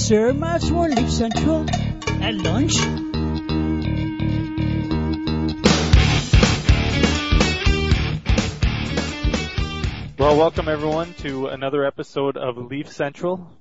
sir. Match 1, Leaf Central at lunch. Well, welcome everyone to another episode of Leaf Central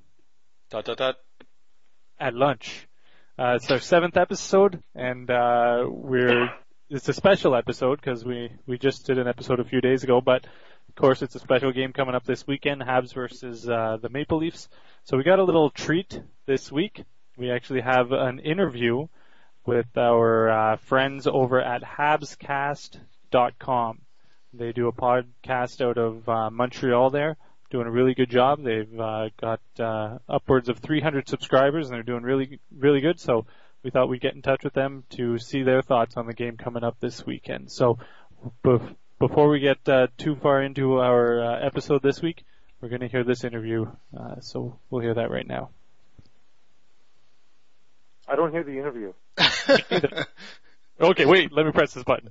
at lunch. It's our 7th episode, and it's a special episode because we just did an episode a few days ago, but of course it's a special game coming up this weekend, Habs versus the Maple Leafs. So we got a little treat this week. We actually have an interview with our friends over at habscast.com. They do a podcast out of Montreal there, doing a really good job. They've got upwards of 300 subscribers, and they're doing really, really good. So we thought we'd get in touch with them to see their thoughts on the game coming up this weekend. So before we get too far into our episode this week, we're going to hear this interview. So we'll hear that right now. I don't hear the interview. Okay, wait. Let me press this button.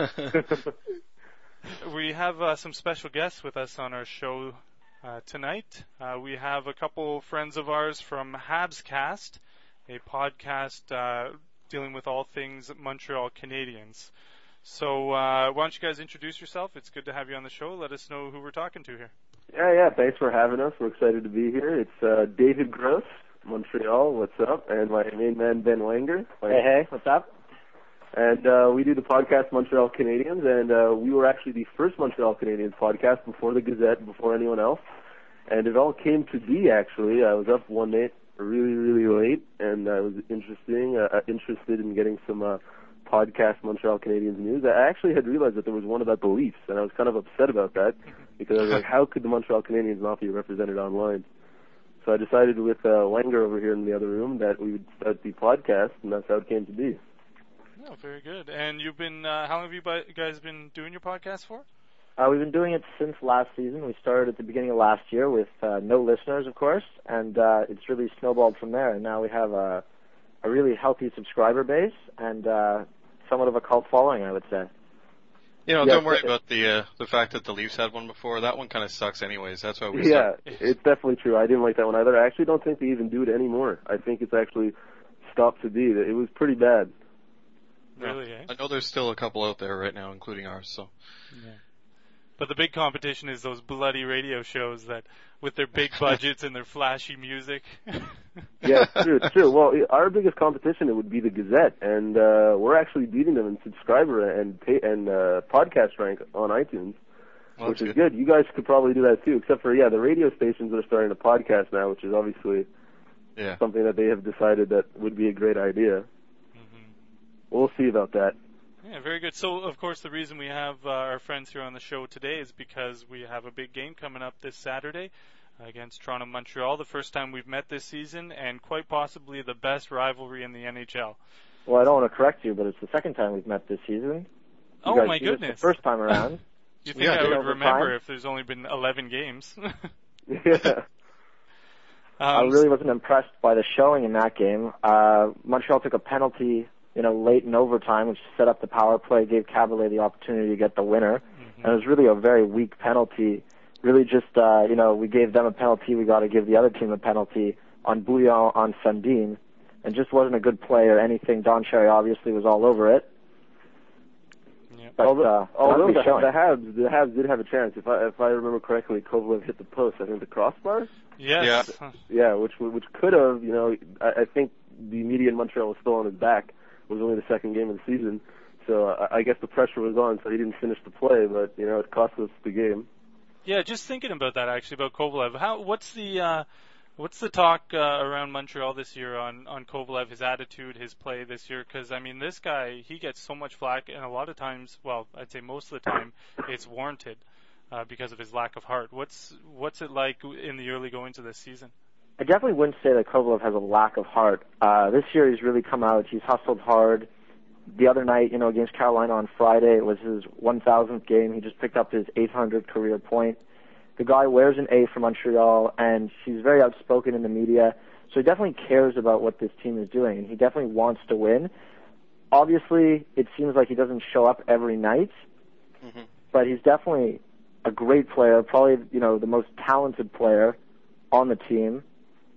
We have some special guests with us on our show tonight. We have a couple friends of ours from Habscast, a podcast dealing with all things Montreal Canadiens. So why don't you guys introduce yourself? It's good to have you on the show. Let us know who we're talking to here. Yeah, thanks for having us. We're excited to be here. It's David Gross, Montreal, what's up? And my main man, Ben Wanger. Hey, what's up? And we do the podcast Montreal Canadiens, and we were actually the first Montreal Canadiens podcast before the Gazette, before anyone else. And it all came to be, actually. I was up one night really, really late, and I was interested in getting some podcast Montreal Canadiens news. I actually had realized that there was one about the Leafs, and I was kind of upset about that, because I was like, how could the Montreal Canadiens not be represented online? So I decided with Wenger over here in the other room that we would start the podcast, and that's how it came to be. Oh, very good. And you've been, how long have you guys been doing your podcast for? We've been doing it since last season. We started at the beginning of last year with no listeners, of course, and it's really snowballed from there. And now we have a really healthy subscriber base and somewhat of a cult following, I would say. Don't worry about the fact that the Leafs had one before. That one kind of sucks anyways. That's why we Yeah, it's definitely true. I didn't like that one either. I actually don't think they even do it anymore. I think it's actually stopped to be. It was pretty bad. Really, eh? I know there's still a couple out there right now, including ours. So, yeah. But the big competition is those bloody radio shows that, with their big budgets and their flashy music. Yeah, it's true. Well, our biggest competition, it would be the Gazette, and we're actually beating them in subscriber and podcast rank on iTunes, which is good. You guys could probably do that too, except for the radio stations are starting to podcast now, which is obviously something that they have decided that would be a great idea. We'll see about that. Yeah, very good. So, of course, the reason we have our friends here on the show today is because we have a big game coming up this Saturday against Toronto Montreal, the first time we've met this season, and quite possibly the best rivalry in the NHL. Well, I don't want to correct you, but it's the second time we've met this season. Oh, my goodness. The first time around. You think I would remember if there's only been 11 games? Yeah. I really wasn't impressed by the showing in that game. Montreal took a penalty late in overtime, which set up the power play, gave Cavalier the opportunity to get the winner. And it was really a very weak penalty. Really just, we gave them a penalty, we got to give the other team a penalty on Bouillon on Sundin. And just wasn't a good play or anything. Don Cherry obviously was all over it. Yeah. But, although the Habs did have a chance. If I remember correctly, Kovalev hit the post, I think the crossbar? Yes. Yeah, which could have, I think the media in Montreal was still on his back. It was only the second game of the season, so I guess the pressure was on, so he didn't finish the play, but, it cost us the game. Yeah, just thinking about that, actually, about Kovalev. What's the talk around Montreal this year on Kovalev, his attitude, his play this year? Because, this guy, he gets so much flack, and a lot of times, well, I'd say most of the time, it's warranted because of his lack of heart. What's it like in the early goings of this season? I definitely wouldn't say that Kovalev has a lack of heart. This year he's really come out. He's hustled hard. The other night, against Carolina on Friday, it was his 1,000th game. He just picked up his 800th career point. The guy wears an A for Montreal, and he's very outspoken in the media. So he definitely cares about what this team is doing, and he definitely wants to win. Obviously, it seems like he doesn't show up every night, but he's definitely a great player, probably, the most talented player on the team.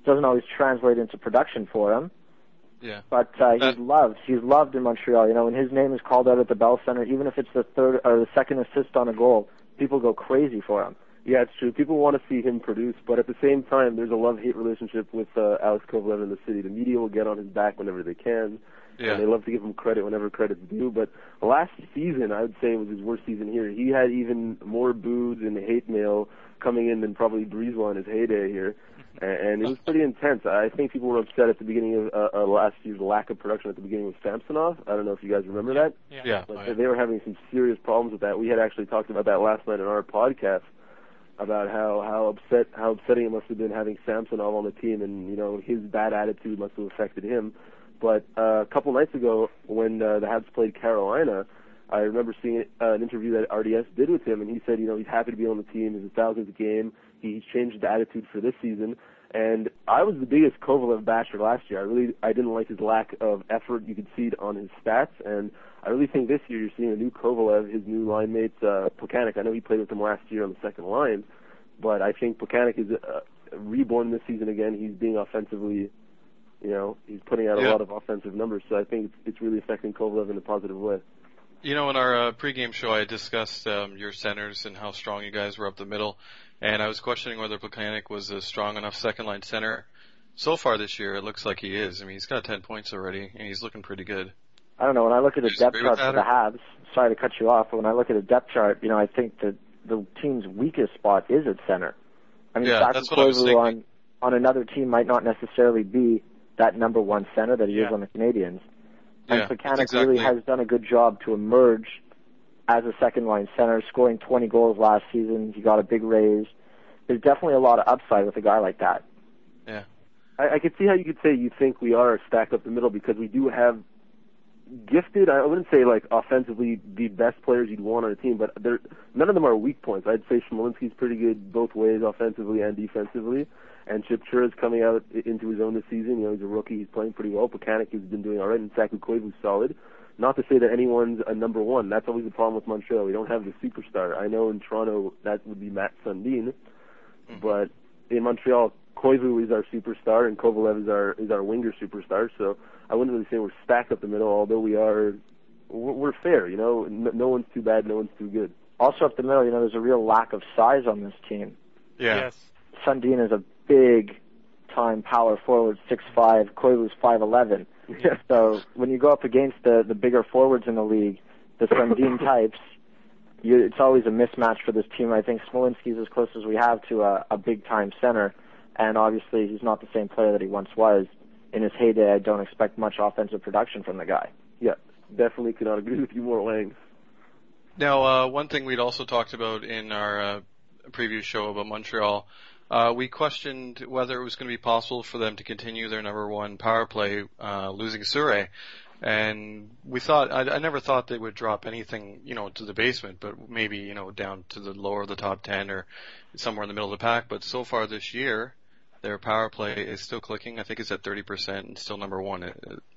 Doesn't always translate into production for him. Yeah. But he's loved. He's loved in Montreal. You know, when his name is called out at the Bell Center, even if it's the third or the second assist on a goal, people go crazy for him. Yeah, it's true. People want to see him produce, but at the same time, there's a love-hate relationship with Alex Kovalev in the city. The media will get on his back whenever they can, and they love to give him credit whenever credit's due. But last season, I would say, was his worst season here. He had even more boos and hate mail coming in than probably Brisebois in his heyday here, and it was pretty intense. I think people were upset at the beginning of last year's lack of production at the beginning with Samsonov. I don't know if you guys remember that. Yeah. But they were having some serious problems with that. We had actually talked about that last night on our podcast, about how upsetting it must have been having Samsonov on the team, and you know his bad attitude must have affected him. But a couple nights ago, when the Habs played Carolina, I remember seeing an interview that RDS did with him, and he said, you know, he's happy to be on the team. It's his 1,000th game. He's changed his attitude for this season. And I was the biggest Kovalev basher last year. I didn't like his lack of effort. You could see it on his stats, and I really think this year you're seeing a new Kovalev, his new line mate, Plekanec. I know he played with him last year on the second line, but I think Plekanec is reborn this season again. He's being offensively, you know, he's putting out a lot of offensive numbers, so I think it's really affecting Kovalev in a positive way. You know, in our pregame show, I discussed your centers and how strong you guys were up the middle, and I was questioning whether Plekanec was a strong enough second-line center. So far this year, it looks like he is. I mean, he's got 10 points already, and he's looking pretty good. I don't know. When I look at the depth chart for the Habs, sorry to cut you off, but when I look at a depth chart, you know, I think that the team's weakest spot is at center. I mean, that's what I was thinking. on another team might not necessarily be that number one center that he is on the Canadiens. And Plekanec really has done a good job to emerge as a second-line center, scoring 20 goals last season. He got a big raise. There's definitely a lot of upside with a guy like that. Yeah. I could see how you could say you think we are stacked up the middle, because we do have gifted, I wouldn't say like offensively the best players you'd want on a team, but none of them are weak points. I'd say Smolinski's pretty good both ways, offensively and defensively. And Chip Chura's coming out into his own this season. You know, he's a rookie. He's playing pretty well. Plekanec has been doing all right, and Saku Koivu's solid. Not to say that anyone's a number one. That's always the problem with Montreal. We don't have the superstar. I know in Toronto that would be Matt Sundin, but in Montreal, Koivu is our superstar, and Kovalev is our winger superstar. So I wouldn't really say we're stacked up the middle, although we're fair. You know, no one's too bad, no one's too good. Also up the middle, you know, there's a real lack of size on this team. Yeah. Yes. Sundin is a big-time power forward, 6'5". Koivu's 5'11". Yeah. So when you go up against the bigger forwards in the league, the Sundin types, it's always a mismatch for this team. I think Smolinski's as close as we have to a big-time center, and obviously he's not the same player that he once was. In his heyday, I don't expect much offensive production from the guy. Yeah, definitely cannot agree with you more, Lang. Now, one thing we'd also talked about in our previous show about Montreal, we questioned whether it was going to be possible for them to continue their number one power play, losing Souray. And we thought, I never thought they would drop anything, you know, to the basement, but maybe, you know, down to the lower of the top 10 or somewhere in the middle of the pack. But so far this year, their power play is still clicking. I think it's at 30% and still number one.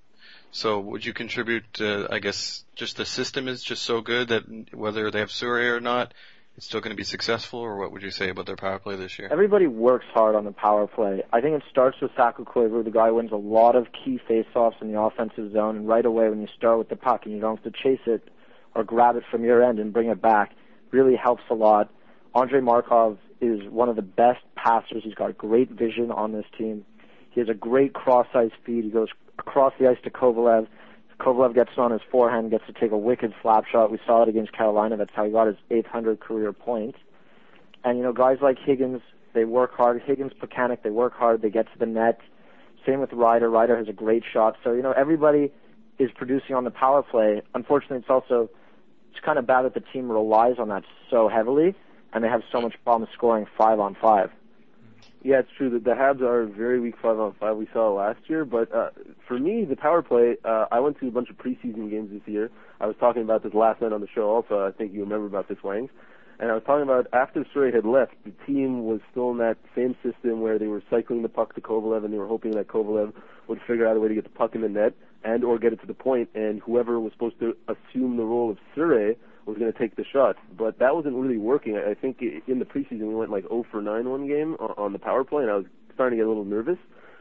So would you contribute, I guess, just the system is just so good that whether they have Souray or not, it's still going to be successful, or what would you say about their power play this year? Everybody works hard on the power play. I think it starts with Saku Koivu. The guy wins a lot of key face-offs in the offensive zone, and right away when you start with the puck and you don't have to chase it or grab it from your end and bring it back, really helps a lot. Andrei Markov is one of the best passers. He's got great vision on this team. He has a great cross-ice feed. He goes across the ice to Kovalev. Kovalev gets on his forehand, gets to take a wicked slap shot. We saw it against Carolina. That's how he got his 800 career point. And, you know, guys like Higgins, they work hard. Higgins, Plekanec, they work hard. They get to the net. Same with Ryder. Ryder has a great shot. So, you know, everybody is producing on the power play. Unfortunately, it's kind of bad that the team relies on that so heavily, and they have so much problem scoring 5-on-5. Yeah, it's true that the Habs are very weak 5-on-5. We saw it last year, but for me, the power play, I went to a bunch of preseason games this year. I was talking about this last night on the show also. I think you remember about this, Wang. And I was talking about after Souray had left, the team was still in that same system where they were cycling the puck to Kovalev, and they were hoping that Kovalev would figure out a way to get the puck in the net and or get it to the point, and whoever was supposed to assume the role of Souray was going to take the shot. But that wasn't really working. I think in the preseason we went like 0 for 9 one game on the power play, and I was starting to get a little nervous.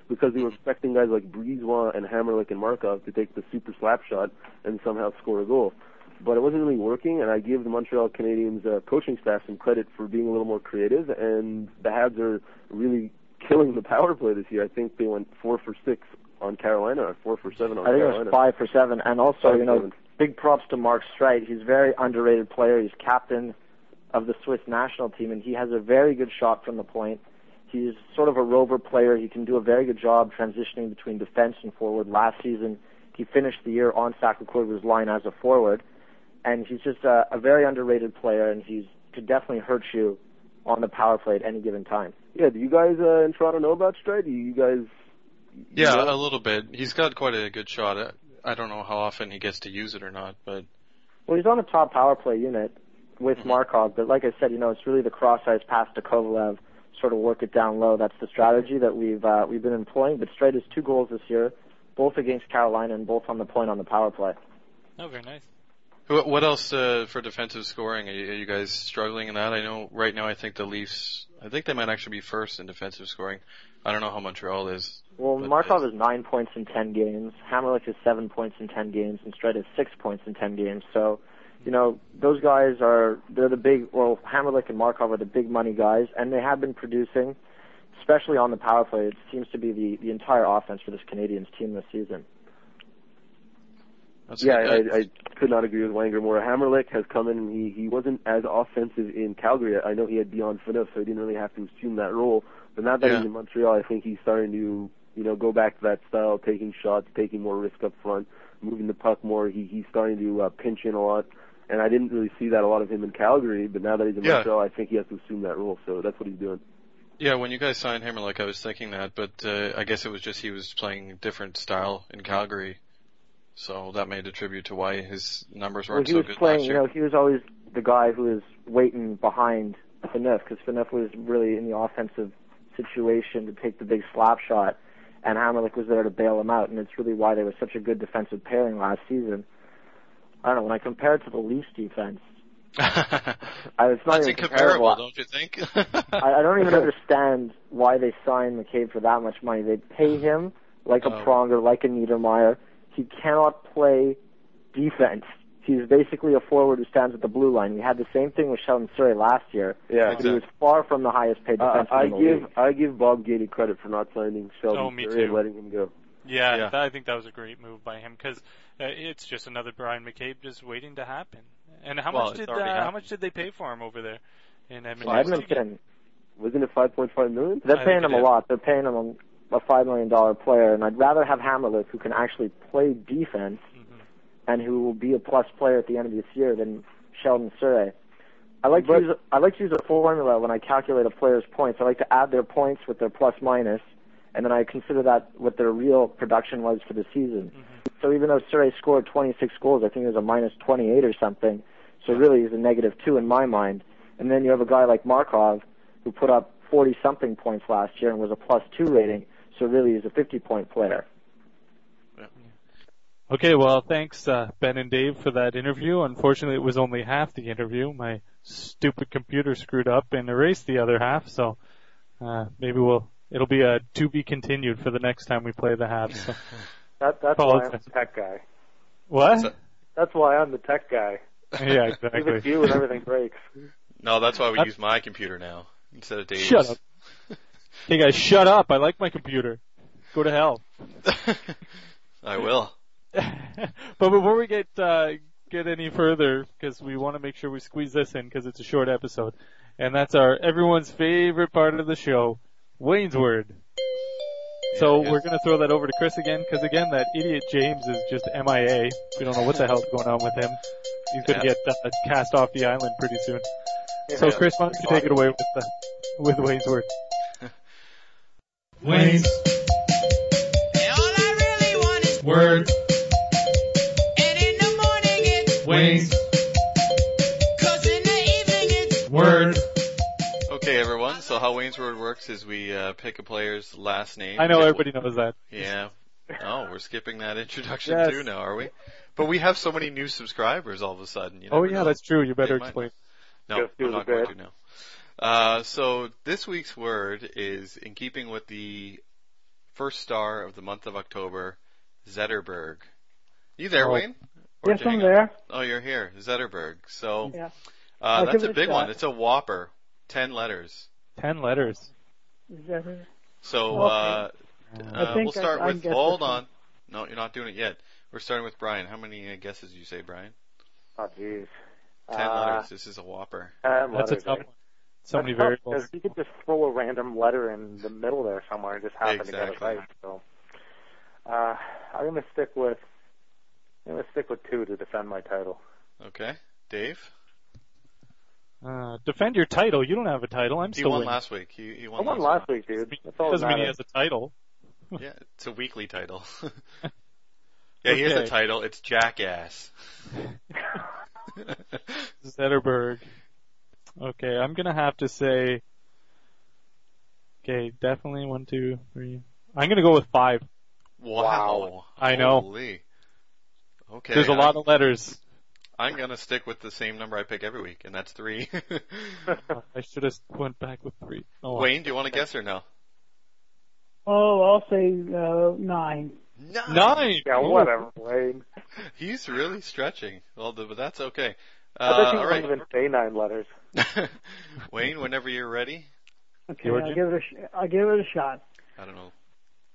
because they were expecting guys like Brisebois and Hammerlich and Markov to take the super slap shot and somehow score a goal. But it wasn't really working, and I give the Montreal Canadiens coaching staff some credit for being a little more creative, and the Habs are really killing the power play this year. I think they went 4 for 6 on Carolina, or 4 for 7 on Carolina. I think it was 5 for 7, and also, big props to Mark Streit. He's a very underrated player. He's captain of the Swiss national team, and he has a very good shot from the point. He's sort of a rover player. He can do a very good job transitioning between defense and forward. Last season, he finished the year on Sacre-Courbeur's line as a forward, and he's just a very underrated player, and he could definitely hurt you on the power play at any given time. Yeah, do you guys in Toronto know about Streit? Do you guys... Yeah, a little bit. He's got quite a good shot. I don't know how often he gets to use it or not, but... Well, he's on the top power play unit with Markov, but like I said, it's really the cross-ice pass to Kovalev, sort of work it down low. That's the strategy that we've been employing, but Streit has 2 goals this year, both against Carolina and both on the point on the power play. Oh, very nice. What else for defensive scoring? Are you guys struggling in that? I know right now I think the Leafs, they might actually be first in defensive scoring. I don't know how Montreal is. Well, Markov has 9 points in 10 games. Hammerlich has 7 points in 10 games, and Streit has 6 points in 10 games. So, those guys they're the big, Hammerlich and Markov are the big money guys, and they have been producing, especially on the power play. It seems to be the entire offense for this Canadiens team this season. I could not agree with Wenger more. Hammerlich has come in and he wasn't as offensive in Calgary. I know he had Dion Phaneuf, so he didn't really have to assume that role. But now that he's in Montreal, I think he's starting to, go back to that style, taking shots, taking more risk up front, moving the puck more. He's starting to pinch in a lot. And I didn't really see that a lot of him in Calgary, but now that he's in Montreal, I think he has to assume that role. So that's what he's doing. Yeah, when you guys signed Hammerlich, I was thinking that, but I guess it was just he was playing a different style in Calgary. So that may attribute to why his numbers weren't so good last year. He was always the guy who was waiting behind Phaneuf, because Phaneuf was really in the offensive situation to take the big slap shot, and Hammerlich was there to bail him out, and it's really why they were such a good defensive pairing last season. I don't know, when I compare it to the Leafs defense, it's not even incomparable, don't you think? I don't even understand why they signed McCabe for that much money. They pay him like a Pronger, like a Niedermayer. He cannot play defense. He's basically a forward who stands at the blue line. We had the same thing with Sheldon Surrey last year. Yeah, but he was far from the highest paid defenseman in the league. I give Bob Gainey credit for not signing Sheldon Surrey and letting him go. Yeah, I think that was a great move by him, because it's just another Brian McCabe just waiting to happen. And how much did they pay for him over there in Edmonton? Edmonton. Wasn't it $5.5 million? They're paying him a lot. They're paying him a $5 million player, and I'd rather have Hammerlich, who can actually play defense and who will be a plus player at the end of this year, than Sheldon Surrey. I like to use a formula when I calculate a player's points. I like to add their points with their plus minus, and then I consider that what their real production was for the season. So even though Surrey scored 26 goals, I think it was a minus 28 or something. So really he's a negative 2 in my mind. And then you have a guy like Markov, who put up 40-something points last year and was a plus 2 rating. So really he's a 50-point player. Okay, well, thanks, Ben and Dave, for that interview. Unfortunately, it was only half the interview. My stupid computer screwed up and erased the other half, so maybe it'll be a to be continued for the next time we play the Habs. So. That's why I'm the tech guy. What? That's why I'm the tech guy. Yeah, exactly. Leave it to you and everything breaks. No, that's why we use my computer now instead of Dave's. Shut up. Hey guys, shut up. I like my computer. Go to hell. I will. But before we get any further, because we want to make sure we squeeze this in because it's a short episode, and that's everyone's favorite part of the show, Wayne's Word. So we're going to throw that over to Chris again, because again, that idiot James is just MIA. We don't know what the hell's going on with him. He's going to get cast off the island pretty soon. So Chris, why don't you take it away with Wayne's Word? Wayne's Word. And in the morning it's Wayne's. 'Cause in the evening it's Word. Okay, everyone. So how Wayne's Word works is we pick a player's last name. I know everybody knows that. Yeah. Oh, we're skipping that introduction too now, are we? But we have so many new subscribers all of a sudden. That's true. You better explain. No, I'm not going to now. So this week's word is in keeping with the first star of the month of October, Zetterberg. You there, Oh. Wayne? Or Yes, did you I'm hang up? there. Oh, you're here. Zetterberg. So, Yeah. I'll that's give a it a big one. shot. It's a whopper. 10 letters. 10 letters. Is that it? So, Okay. I think we'll start I with, guess hold this one. on. No, you're not doing it yet. We're starting with Brian. How many guesses did you say, Brian? Oh, jeez. 10 letters. This is a whopper. 10 That's a letters, tough eh? one. So That's many tough, variables. because you could just throw a random letter in the middle there somewhere and just happen to get it Exactly. right. So, I'm gonna stick with 2 to defend my title. Okay. Dave? Defend your title. You don't have a title. I'm He still won winning. last week. He I won won last last week, dude. That's all that Doesn't mean he matters. has a title. week. Yeah, it's a weekly title. Yeah, he has a Okay. title. It's Jackass. Zetterberg. Okay, I'm gonna have to say. Okay, definitely 1, 2, 3. I'm gonna go with 5. Wow. I know. Holy. Okay. There's a lot of letters. I'm gonna stick with the same number I pick every week, and that's 3. I should have went back with 3. Oh, well. Wayne, do you want to guess or no? Oh, I'll say 9. 9. Yeah, whatever, Wayne. He's really stretching. Well, but that's okay. I bet you All won't right. even say 9 letters. Wayne, whenever you're ready. Okay, Georgia? I'll give it a shot. I don't know.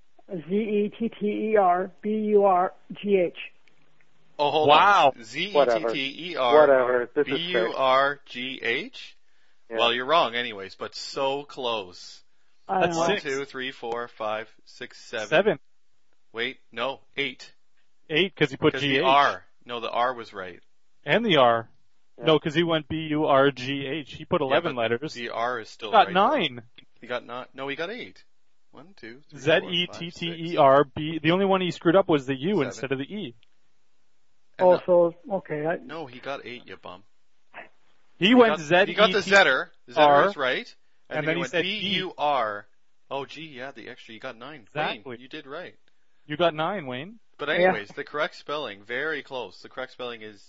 Zetterburgh. Oh, hold Wow. on. Whatever. Whatever. This is fake. Zetterburgh. Yeah. Well, you're wrong anyways, but so close. I That's know. 1, 6. 2, 3, 4, 5, 6, 7. 7. Wait, no, 8. 8 because he put Because GH. the R. No, the R was right. And the R. Yeah. No, because he went BURGH. He put 11 but letters. The R is still Got right. 9. He got 9. No, he got 8. 1, 2, 3, 4, 5, 6. Zetterb. The only one he screwed up was the U 7. instead of the E. And Oh, so, okay. no, he got 8, you bum. He went He got the Zetter. Zetter is right. and then then he he went said BUR. Oh, gee, yeah, the extra. You got 9. Exactly. Wayne, you did right. You got 9, Wayne. But anyways, the correct spelling, very close. The correct spelling is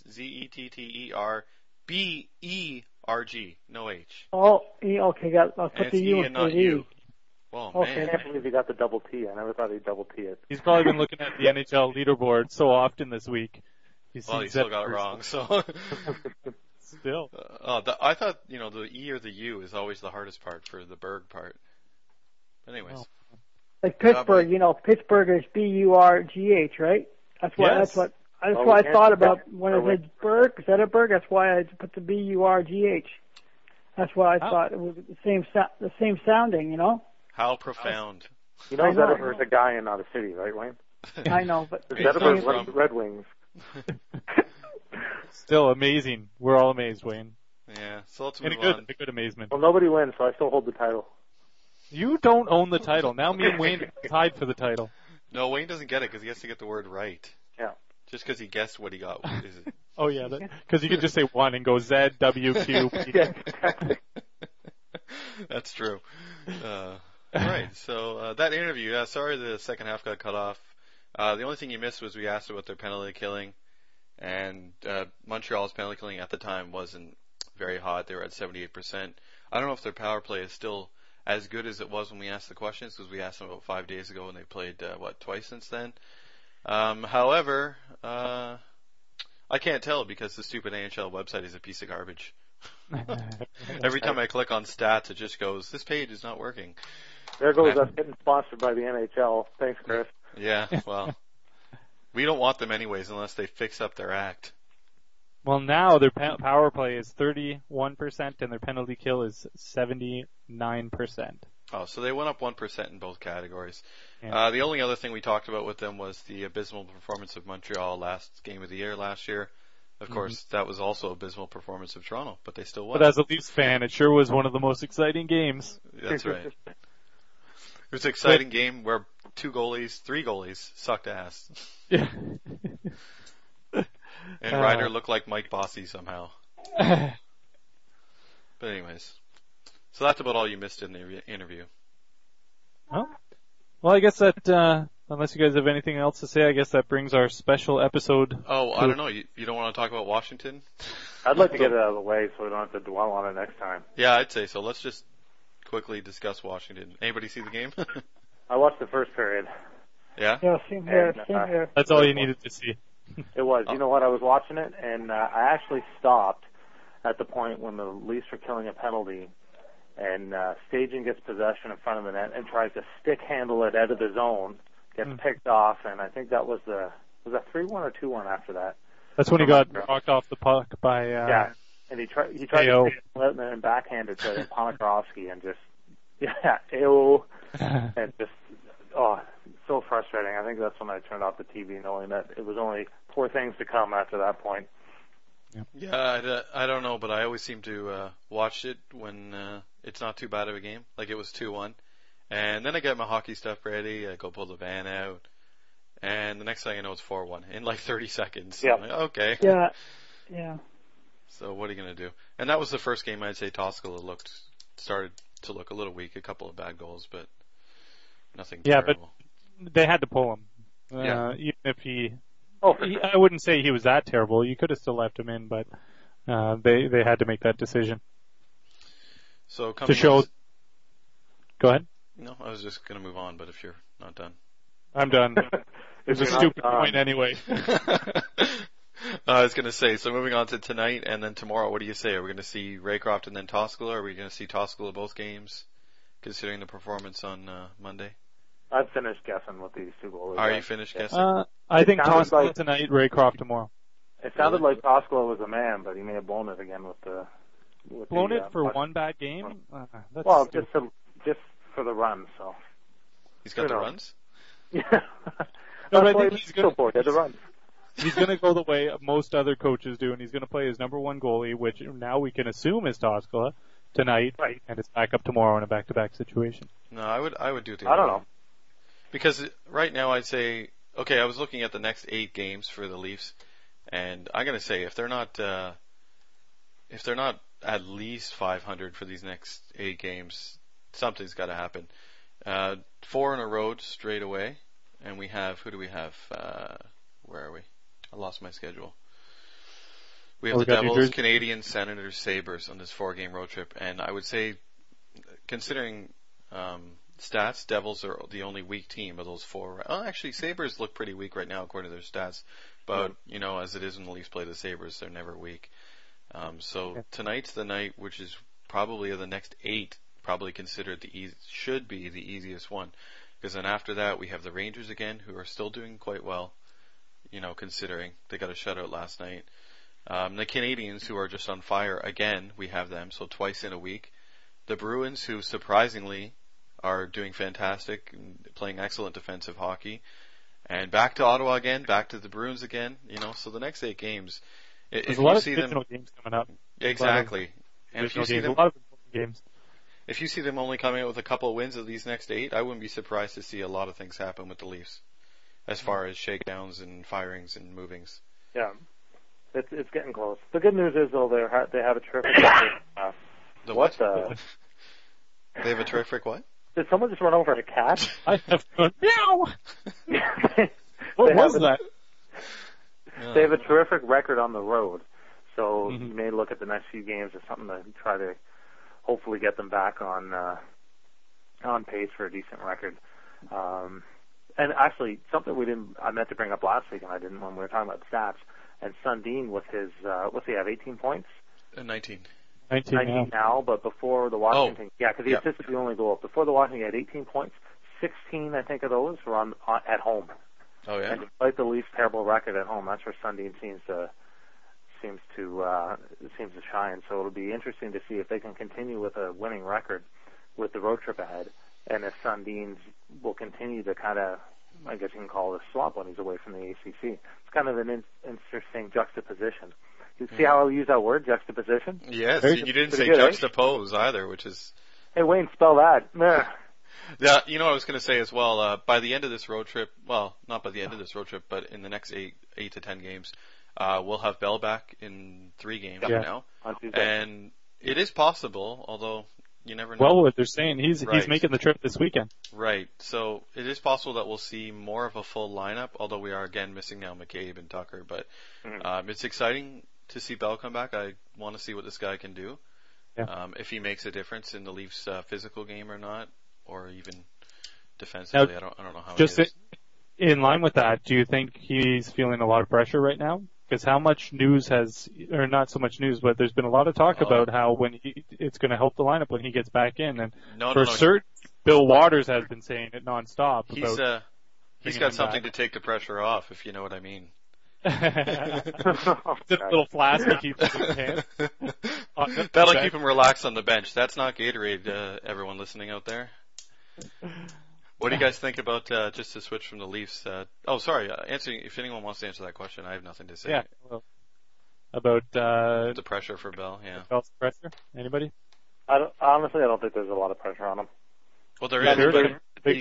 Zetterberg, no H. Oh, okay, I'll And put it's the E U and not instead of U. E. Well, Okay. I man. can't believe he got the double T. I never thought he'd double T it. He's probably been looking at the NHL leaderboard so often this week. He's Well, seen you still got it Zetterberg wrong, so. Still. I thought, the E or the U is always the hardest part for the Berg part. Anyways. Oh. Like Pittsburgh, Pittsburgh is BURGH, right? That's what Yes. I we can't thought do about that. when I said Zetterberg. That's why I put the BURGH. That's why I thought it was the same sounding, How profound. You know I know. Zetterberg's a guy and not a city, right, Wayne? I know, but The He's Zetterberg from- Red Wings. Still amazing. We're all amazed, Wayne. Yeah, so let's In move a on. good amazement. Well, nobody wins, so I still hold the title. You don't own the title. Now me and Wayne tied for the title. No, Wayne doesn't get it because he has to get the word right. Yeah. Just because he guessed what he got. Is it? Oh yeah, because you could just say 1 and go Z, W, Q, P. Yeah, exactly. That's true. Alright, so that interview, sorry the second half got cut off. The only thing you missed was we asked about their penalty killing, and Montreal's penalty killing at the time wasn't very hot. They were at 78%. I don't know if their power play is still as good as it was when we asked the questions, because we asked them about 5 days ago and they played, twice since then. However, I can't tell because the stupid NHL website is a piece of garbage. Every time I click on stats, it just goes, this page is not working. There goes us getting sponsored by the NHL. Thanks, Chris. Yeah, well, we don't want them anyways unless they fix up their act. Well, now their power play is 31% and their penalty kill is 79%. Oh, so they went up 1% in both categories. Yeah. The only other thing we talked about with them was the abysmal performance of Montreal last game of the year last year. Of course, that was also abysmal performance of Toronto, but they still won. But as a Leafs fan, it sure was one of the most exciting games. That's right. It was an exciting game where three goalies sucked ass. Yeah. And Ryder looked like Mike Bossy somehow. But anyways. So that's about all you missed in the interview. Well, I guess that, unless you guys have anything else to say, I guess that brings our special episode. Oh, I don't know. You don't want to talk about Washington? I'd like to get it out of the way so we don't have to dwell on it next time. Yeah, I'd say so. Let's just quickly discuss Washington. Anybody see the game? I watched the first period. Yeah? Yeah, same here. And, Same here. That's all you needed to see. It was. You know what? I was watching it, and I actually stopped at the point when the Leafs were killing a penalty, and Stajan gets possession in front of the net and tries to stick handle it out of the zone, gets picked off, and I think that was that 3-1 or 2-1 after that. That's when he got knocked off the puck by yeah, and he tried to AO. stick handle it and then backhanded to Ponikarovsky and just ew, and just so frustrating. I think that's when I turned off the TV, knowing that it was only poor things to come after that point. Yeah, I don't know, but I always seem to watch it when it's not too bad of a game. Like it was 2-1. And then I get my hockey stuff ready, I go pull the van out, and the next thing I know it's 4-1 in like 30 seconds. Yeah. I'm like, okay. Yeah. So what are you going to do? And that was the first game I'd say Toskala started to look a little weak, a couple of bad goals, but nothing terrible. But they had to pull him. Yeah. Even if For sure. I wouldn't say he was that terrible. You could have still left him in, but they had to make that decision. So To show. Go ahead. No, I was just going to move on, but if you're not done. I'm done. It's a stupid point anyway. I was going to say, so moving on to tonight and then tomorrow, what do you say? Are we going to see Raycroft and then Toskala? Are we going to see Toskala both games, considering the performance on Monday? I've finished guessing with these two goalies. Are you finished guessing? I think sounds Toskala like- tonight, Raycroft tomorrow. It sounded like Toskala was a man, but he may have blown it again with the. Blown it for one bad game? That's Well, stupid. just for the run. So. He's got the know. runs? Yeah. No, but I That's why think he was he's so gonna- bored. He had the run. He's going to go the way most other coaches do, and he's going to play his number one goalie, which now we can assume is Toskala tonight, Right. and it's back up tomorrow in a back-to-back situation. No, I would do it the I other don't way. know. Because right now I'd say, okay, I was looking at the next 8 games for the Leafs, and I'm going to say if they're not at least 500 for these next 8 games, something's got to happen. 4 in a row straight away, and we have, who do we have? Where are we? I lost my schedule. We have we the got New Devils, Jersey. Canadiens, Senators, Sabres on this 4-game road trip, and I would say, considering stats, Devils are the only weak team of those 4. Oh, actually, Sabres look pretty weak right now according to their stats, but you know, as it is when the Leafs play the Sabres, they're never weak. So tonight's the night, which is probably of the next 8, probably considered should be the easiest one, because then after that we have the Rangers again, who are still doing quite well. You know, considering they got a shutout last night. The Canadiens, who are just on fire again, we have them, so twice in a week. The Bruins, who surprisingly are doing fantastic and playing excellent defensive hockey. And back to Ottawa again, back to the Bruins again, you know, so the next 8 games. There's a lot of divisional games coming up. Exactly. And if you see them, a lot of important games. if you see them only coming out with a couple of wins of these next 8, I wouldn't be surprised to see a lot of things happen with the Leafs. As far as shakedowns and firings and movings. Yeah. It's getting close. The good news is, though, they have a terrific. The what? They have a terrific what? Did someone just run over a cat? I have gone, meow! They What was have that? They have a terrific record on the road, so Mm-hmm. you may look at the next few games as something to try to hopefully get them back on pace for a decent record. And actually, something I meant to bring up last week and I didn't when we were talking about stats. And Sundin with his, what's he have, 18 points? 19. 19 now, but before the Washington, because he Yeah. assisted the only goal. Before the Washington, he had 18 points. 16, I think, of those were at home. Oh yeah. And despite the Leafs' terrible record at home, that's where Sundin seems to shine. So it'll be interesting to see if they can continue with a winning record with the road trip ahead, and if Sundin will continue to kind of, I guess you can call it a slump when he's away from the ACC. It's kind of an interesting juxtaposition. You see how I use that word, juxtaposition? Yes, Very you didn't say good, eh? juxtapose either, which is... Hey, Wayne, spell that. Meh. Yeah, you know what I was going to say as well, by the end of this road trip, well, not by the end of this road trip, but in the next 8 to 10 games, we'll have Bell back in 3 games now. On Tuesday. And it is possible, although you never know. Well, what they're saying, he's Right. making the trip this weekend. Right. So it is possible that we'll see more of a full lineup, although we are again missing now McCabe and Tucker. But it's exciting to see Bell come back. I want to see what this guy can do. Yeah. If he makes a difference in the Leafs' physical game or not, or even defensively, I don't know how just he is. in line with that, do you think he's feeling a lot of pressure right now? Because how much news or not so much news, but there's been a lot of talk about how it's going to help the lineup when he gets back in. And certain, Bill Waters has been saying it nonstop. He's got something to take the pressure off, if you know what I mean. Just a little flask he keeps in his hand. That'll keep him relaxed on the bench. That's not Gatorade, everyone listening out there. What do you guys think about, just to switch from the Leafs, answering, if anyone wants to answer that question, I have nothing to say. Yeah, about, the pressure for Bell, yeah. Bell's pressure? Anybody? Honestly, I don't think there's a lot of pressure on him. Well, there is.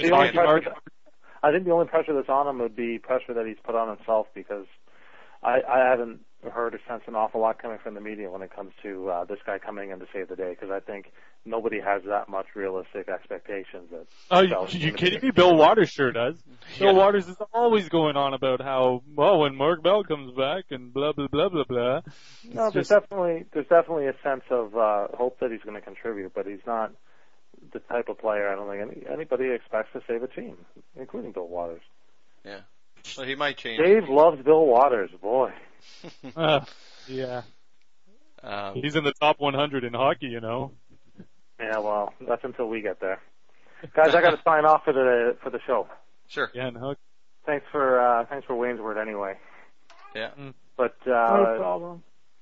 I think the only pressure that's on him would be pressure that he's put on himself, because I haven't heard or sensed an awful lot coming from the media when it comes to this guy coming in to save the day, because I think nobody has that much realistic expectations. You kidding me? Bill Waters sure does. Bill Waters is always going on about how, when Mark Bell comes back and blah, blah, blah, blah, blah. No, there's definitely a sense of hope that he's going to contribute, but he's not the type of player I don't think anybody expects to save a team, including Bill Waters. Yeah. Well, he might change. Dave loves Bill Waters, boy. Yeah. He's in the top 100 in hockey, you know. Yeah, well, that's until we get there. Guys, I got to sign off for the show. Sure. Yeah, no. Thanks for Wayne's Word anyway. Yeah. But no problem.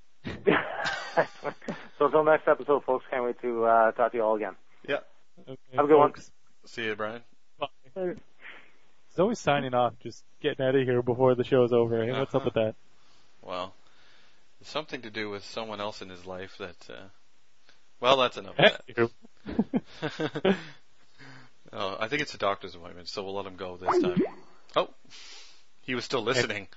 So until next episode, folks, can't wait to talk to you all again. Yeah. Okay, have a good one. See you, Brian. Bye. He's always signing off, just getting out of here before the show's over. Hey, what's up with that? Well, it's something to do with someone else in his life that, that's enough of that. Oh, I think it's a doctor's appointment, so we'll let him go this time. Oh, he was still listening.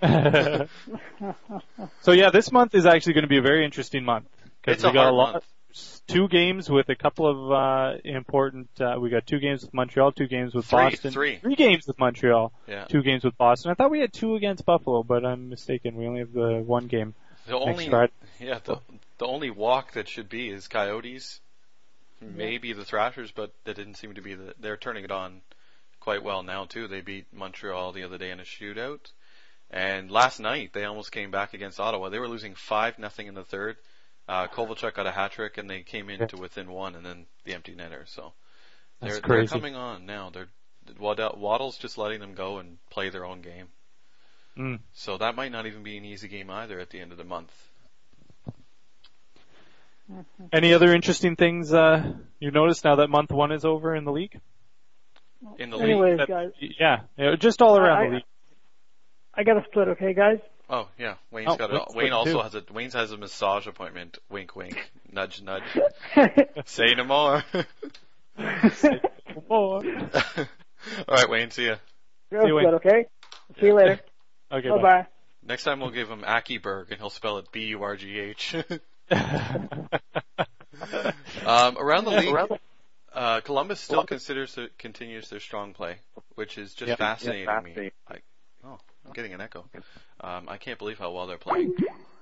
So yeah, this month is actually going to be a very interesting month. It's we a got hard a lot. month. 2 games with a couple of important. We got 2 games with Montreal, 2 games with Boston, 3 games with Montreal, yeah. 2 games with Boston. I thought we had 2 against Buffalo, but I'm mistaken. We only have the 1 game. The only walk that should be is Coyotes, maybe the Thrashers, but that didn't seem to be they're turning it on quite well now too. They beat Montreal the other day in a shootout, and last night they almost came back against Ottawa. They were losing 5-0 in the third. Kovalchuk got a hat trick, and they came in to within 1, and then the empty netter. So they're coming on now. Waddle's just letting them go and play their own game. So that might not even be an easy game either at the end of the month. Any other interesting things you noticed now that month 1 is over in the league? In the Anyways, league? guys. Yeah, just all around the league. I got a split, okay, guys? Oh yeah, Wayne also has a massage appointment. Wink, wink. Nudge, nudge. Say no more. Say no more. All right, Wayne. See ya. See you, Wayne. Okay. See you later. Okay. Bye. Next time we'll give him Akiberg, and he'll spell it B-U-R-G-H. Around the league, Columbus still continues their strong play, which is just fascinating to me. I'm getting an echo. I can't believe how well they're playing.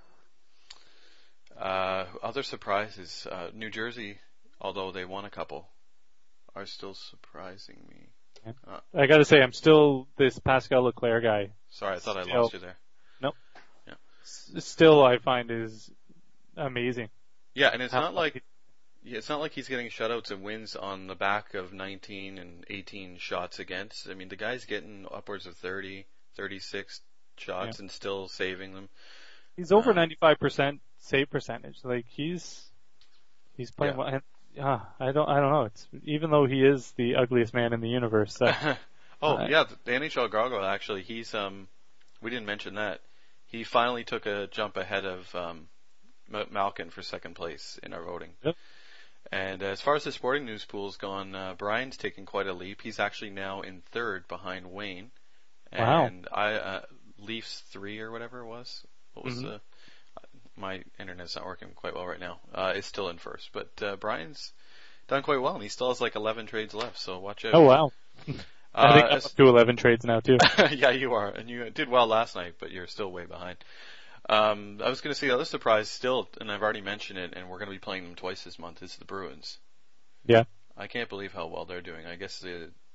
Other surprises, New Jersey, although they won a couple, are still surprising me. I gotta say, I'm still this Pascal Leclerc guy. Sorry, I thought I lost you there. Nope. Yeah. Still, I find is amazing. Yeah, and it's not like he's getting shutouts and wins on the back of 19 and 18 shots against. I mean, the guy's getting upwards of 30, 36 shots and still saving them. He's over 95% save percentage. Like he's playing well. I don't know. It's even though he is the ugliest man in the universe. The NHL Gargoyle actually. He's we didn't mention that. He finally took a jump ahead of Malkin for second place in our voting. Yep. And as far as the Sporting News pool's gone, Brian's taken quite a leap. He's actually now in third behind Wayne. And Leafs 3 or whatever it was. What was my internet's not working quite well right now. It's still in first, but Brian's done quite well, and he still has like 11 trades left. So watch out. Oh wow! I think I'm up to 11 trades now too. Yeah, you are, and you did well last night, but you're still way behind. I was going to say the other surprise still, and I've already mentioned it, and we're going to be playing them twice this month. Is the Bruins. Yeah. I can't believe how well they're doing. I guess they're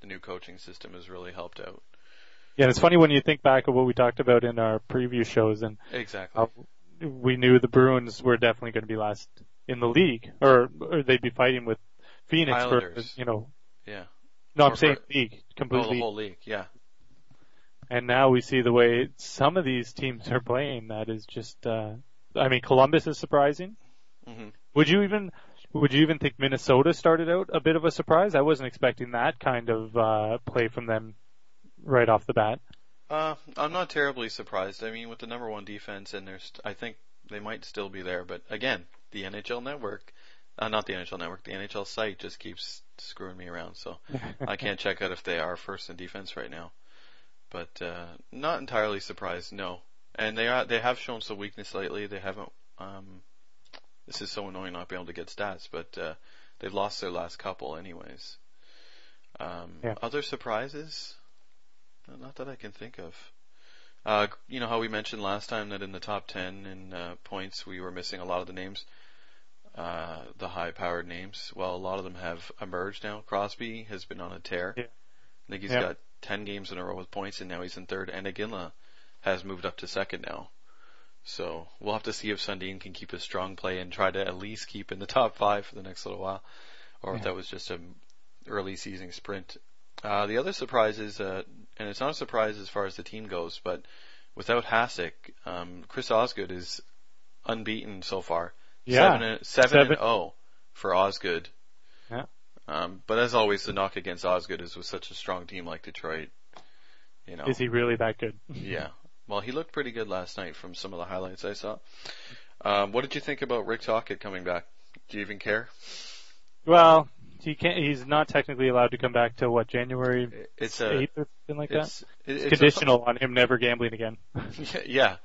the new coaching system has really helped out. Yeah, it's funny when you think back of what we talked about in our previous shows, and Exactly. we knew the Bruins were definitely going to be last in the league, or they'd be fighting with Phoenix Islanders. for, you know. Yeah. No, I'm Or saying for- league, Oh, completely. the whole league. Yeah. And now we see the way some of these teams are playing. That is just, I mean, Columbus is surprising. hmm Would you even think Minnesota started out a bit of a surprise? I wasn't expecting that kind of play from them right off the bat. I'm not terribly surprised. I mean, with the number one defense, and I think they might still be there. But again, the NHL Network, not the NHL Network, the NHL site just keeps screwing me around. So I can't check out if they are first in defense right now. But not entirely surprised, no. And they have shown some weakness lately. They haven't. This is so annoying not being able to get stats, but they've lost their last couple, anyways. Other surprises? Not that I can think of. You know how we mentioned last time that in the top 10 in points we were missing a lot of the names, the high-powered names. Well, a lot of them have emerged now. Crosby has been on a tear. Yeah. I think he's got 10 games in a row with points, and now he's in third. And Iginla has moved up to second now. So we'll have to see if Sundin can keep a strong play and try to at least keep in the top 5 for the next little while, or if that was just an early season sprint. The other surprise is, and it's not a surprise as far as the team goes, but without Hasek, Chris Osgood is unbeaten so far. Yeah. 7-0 for Osgood. Yeah. But as always, the knock against Osgood is with such a strong team like Detroit. You know. Is he really that good? Yeah. Well, he looked pretty good last night from some of the highlights I saw. What did you think about Rick Tocchet coming back? Do you even care? Well, he's not technically allowed to come back till what, January 8th or something like that? It's conditional on him never gambling again. Yeah.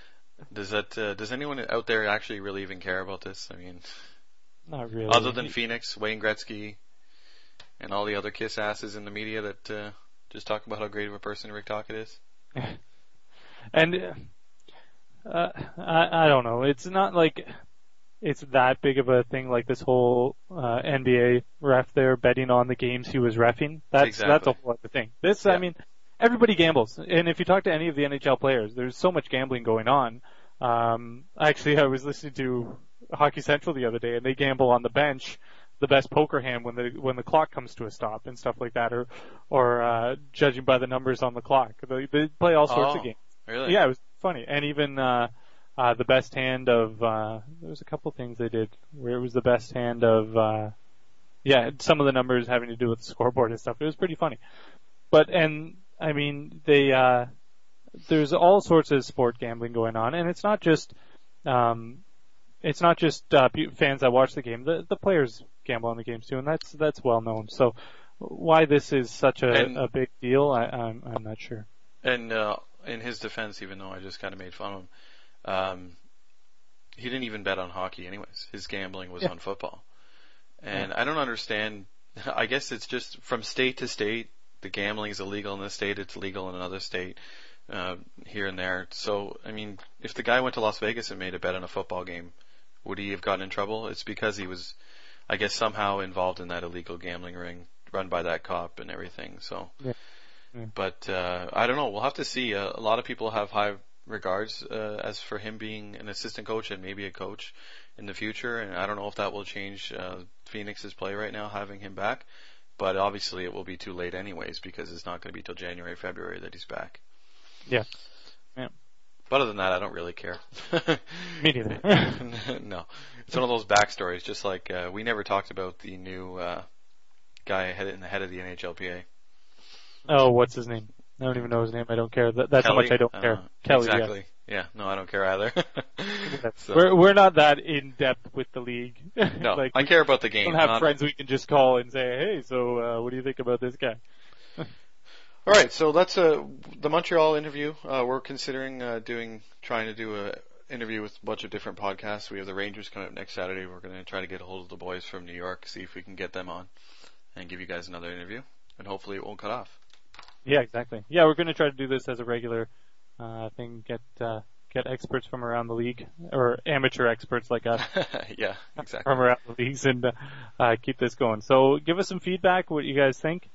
Does anyone out there actually really even care about this? I mean, not really. Other than Phoenix, Wayne Gretzky, and all the other kiss asses in the media that just talk about how great of a person Rick Tocchet is. And I don't know. It's not like it's that big of a thing like this whole NBA ref there betting on the games he was reffing. That's a whole other thing. I mean, everybody gambles. And if you talk to any of the NHL players, there's so much gambling going on. Actually, I was listening to Hockey Central the other day, and they gamble on the bench the best poker hand when the clock comes to a stop and stuff like that, or judging by the numbers on the clock. They play all sorts of games. Really? Yeah, it was funny. And even the best hand of there was a couple things they did where it was the best hand of some of the numbers having to do with the scoreboard and stuff. It was pretty funny. And I mean, there's all sorts of sport gambling going on, and it's not just fans that watch the game. The players gamble on the games too, and that's well known. So why this is such a big deal, I'm not sure. And in his defense, even though I just kind of made fun of him, he didn't even bet on hockey anyways. His gambling was on football. And I don't understand. I guess it's just from state to state, the gambling is illegal in this state, it's legal in another state, here and there. So, I mean, if the guy went to Las Vegas and made a bet on a football game, would he have gotten in trouble? It's because he was, I guess, somehow involved in that illegal gambling ring run by that cop and everything. So, but I don't know. We'll have to see. A lot of people have high regards as for him being an assistant coach and maybe a coach in the future. And I don't know if that will change Phoenix's play right now, having him back. But obviously, it will be too late anyways because it's not going to be till January, February that he's back. Yeah. But other than that, I don't really care. Me neither. No. It's one of those backstories, just like we never talked about the new guy in the head of the NHLPA. Oh, what's his name? I don't even know his name. I don't care. That's how much I don't care. Kelly, exactly. Yeah. No, I don't care either. So. We're not that in depth with the league. No, like, I care about the game. We don't have friends we can just call and say, hey, so what do you think about this guy? All right, so that's the Montreal interview. We're considering trying to do a interview with a bunch of different podcasts. We have the Rangers coming up next Saturday. We're going to try to get a hold of the boys from New York, see if we can get them on, and give you guys another interview. And hopefully it won't cut off. Yeah, exactly. Yeah, we're going to try to do this as a regular thing. Get experts from around the league, or amateur experts like us. Yeah, exactly. From around the leagues, and keep this going. So give us some feedback, what you guys think.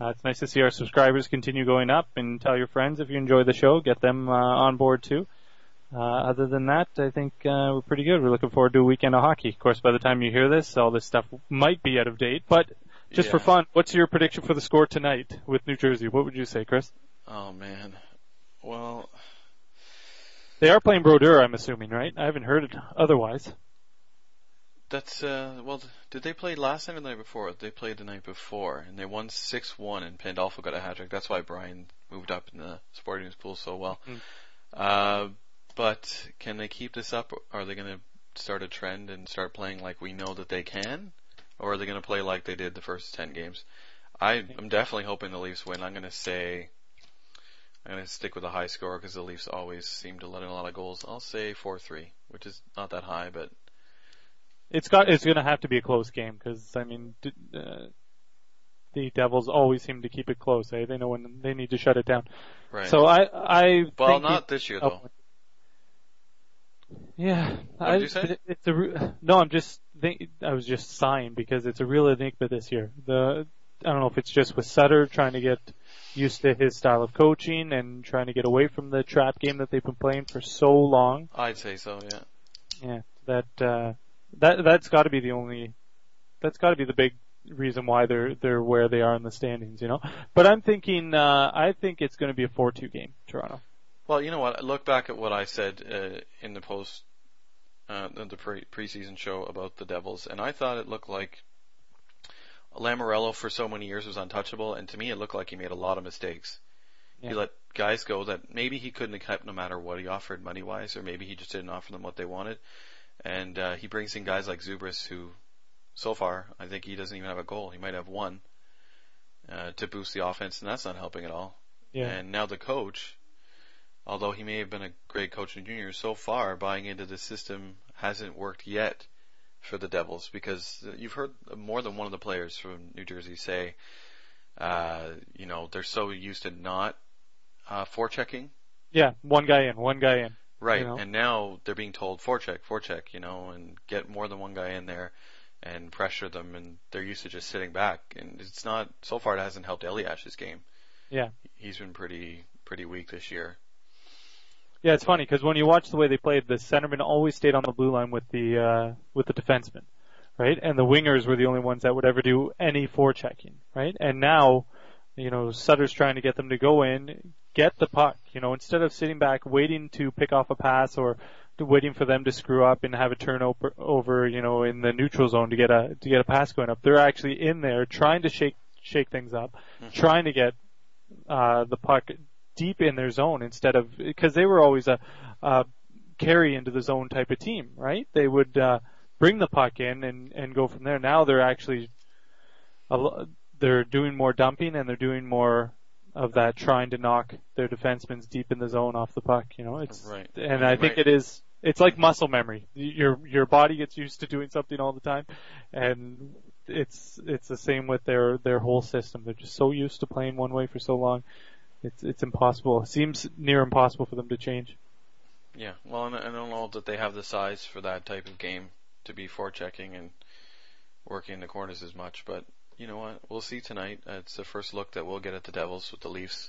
It's nice to see our subscribers continue going up, and tell your friends if you enjoy the show, get them on board too. Other than that, I think we're pretty good. We're looking forward to a weekend of hockey. Of course, by the time you hear this, all this stuff might be out of date. But just for fun, what's your prediction for the score tonight with New Jersey? What would you say, Chris? Oh, man. Well, they are playing Brodeur, I'm assuming, right? I haven't heard it otherwise. That's, well, did they play last night or the night before? They played the night before, and they won 6-1, and Pandolfo got a hat-trick. That's why Brian moved up in the Sporting News pool so well. But can they keep this up? Are they going to start a trend and start playing like we know that they can? Or are they going to play like they did the first 10 games? I'm definitely hoping the Leafs win. I'm going to stick with a high score because the Leafs always seem to let in a lot of goals. I'll say 4-3, which is not that high, but it's going to have to be a close game because, I mean, the Devils always seem to keep it close. They know when they need to shut it down. Right. So I well, think not this year though. Yeah. What did you say? I was just sighing because it's a real enigma this year. I don't know if it's just with Sutter trying to get used to his style of coaching and trying to get away from the trap game that they've been playing for so long. I'd say so, yeah. Yeah. That's got to be the big reason why they're where they are in the standings, you know. But I'm thinking, I think it's going to be a 4-2 game, Toronto. Well, you know what? Look back at what I said in the preseason show about the Devils, and I thought it looked like Lamoriello for so many years was untouchable, and to me it looked like he made a lot of mistakes. Yeah. He let guys go that maybe he couldn't have kept no matter what he offered money-wise, or maybe he just didn't offer them what they wanted. And he brings in guys like Zubris, who, so far, I think he doesn't even have a goal. He might have one to boost the offense, and that's not helping at all. Yeah. And now the coach, although he may have been a great coach in juniors, so far buying into the system hasn't worked yet for the Devils, because you've heard more than one of the players from New Jersey say, they're so used to not forechecking. Yeah, one guy in. Right, you know? And now they're being told forecheck, and get more than one guy in there and pressure them, and they're used to just sitting back, and it's not, so far it hasn't helped Eliash's game. Yeah. He's been pretty weak this year. Yeah, it's funny because when you watch the way they played, the centerman always stayed on the blue line with the defenseman, right? And the wingers were the only ones that would ever do any forechecking, right? And now, Sutter's trying to get them to go in, get the puck, instead of sitting back waiting to pick off a pass or waiting for them to screw up and have a turnover over, in the neutral zone to get a pass going up. They're actually in there trying to shake things up, trying to get the puck deep in their zone instead of, because they were always a carry into the zone type of team, right? They would bring the puck in and go from there. Now they're actually they're doing more dumping, and they're doing more of that, trying to knock their defensemen deep in the zone off the puck. It's right. And I think it's like muscle memory. Your body gets used to doing something all the time, and it's the same with their whole system. They're just so used to playing one way for so long. It's impossible. It seems near impossible for them to change. Yeah, well, and I don't know that they have the size for that type of game to be forechecking and working the corners as much. But you know what? We'll see tonight. It's the first look that we'll get at the Devils with the Leafs,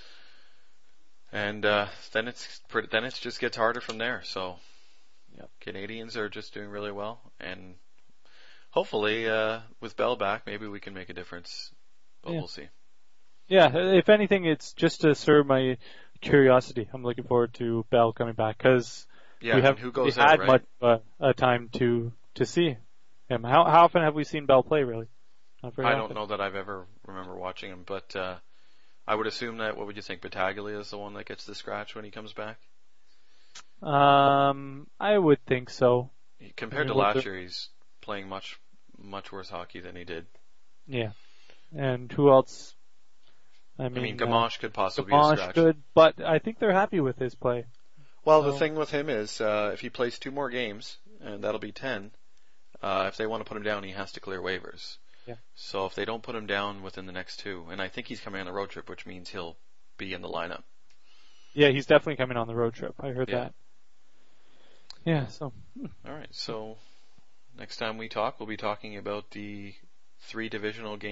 and then it just gets harder from there. So, yep. Canadians are just doing really well, and hopefully with Bell back, maybe we can make a difference. But we'll see. Yeah, if anything, it's just to serve my curiosity. I'm looking forward to Bell coming back because we haven't had much a time to see him. How often have we seen Bell play, really? I don't know that I've ever remember watching him, but I would assume that, what would you think, Battaglia is the one that gets the scratch when he comes back? I would think so. Compared to last year, he's playing much worse hockey than he did. Yeah. And who else? I mean Gamache could possibly be a scratch. Could, but I think they're happy with his play. Well, the thing with him is, if he plays 2 more games, and that'll be 10, if they want to put him down, he has to clear waivers. Yeah. So if they don't put him down within the next 2, and I think he's coming on the road trip, which means he'll be in the lineup. Yeah, he's definitely coming on the road trip. I heard that. Yeah, so. All right, so next time we talk, we'll be talking about the 3 divisional games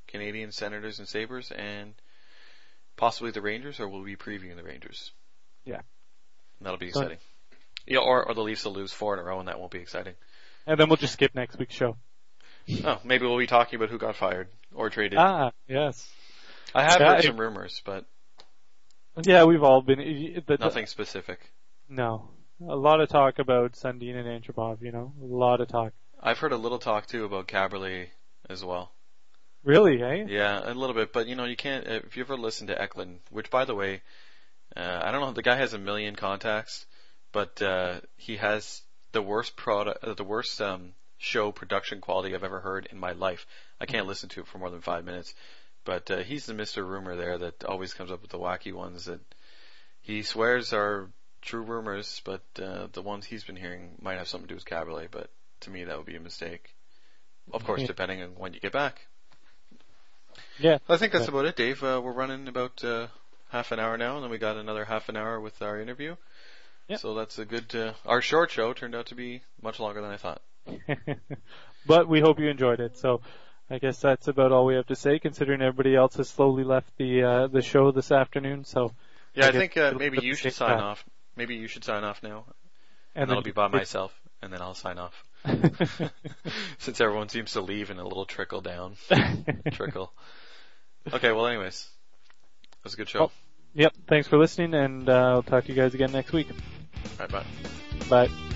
Canadiens, Senators, and Sabres, and possibly the Rangers, or we'll be previewing the Rangers. Yeah. And that'll be exciting. Yeah, or the Leafs will lose 4 in a row, and that won't be exciting. And then we'll just skip next week's show. Oh, maybe we'll be talking about who got fired or traded. Ah, yes. I have heard some rumors, but yeah, we've all been nothing specific. No, a lot of talk about Sundin and Antropov. A lot of talk. I've heard a little talk too about Caberlet as well. Really, eh? Yeah, a little bit, but you can't. If you ever listen to Eklund, which by the way, I don't know, the guy has 1 million contacts, but he has the worst show production quality I've ever heard in my life. I can't listen to it for more than 5 minutes. But he's the Mr. Rumor there that always comes up with the wacky ones that he swears are true rumors, but the ones he's been hearing might have something to do with Caberlet, but to me that would be a mistake. Of course, depending on when you get back. Yeah. I think that's about it, Dave. We're running about half an hour now, and then we got another half an hour with our interview. Yep. So that's a good... our short show turned out to be much longer than I thought. But we hope you enjoyed it, so... I guess that's about all we have to say, considering everybody else has slowly left the show this afternoon. So, yeah, I think maybe you should sign off. Maybe you should sign off now, and I'll be by myself, and then I'll sign off. Since everyone seems to leave in a little trickle down, trickle. Okay, well, anyways, that was a good show. Yep. Thanks for listening, and I'll talk to you guys again next week. All right, bye. Bye.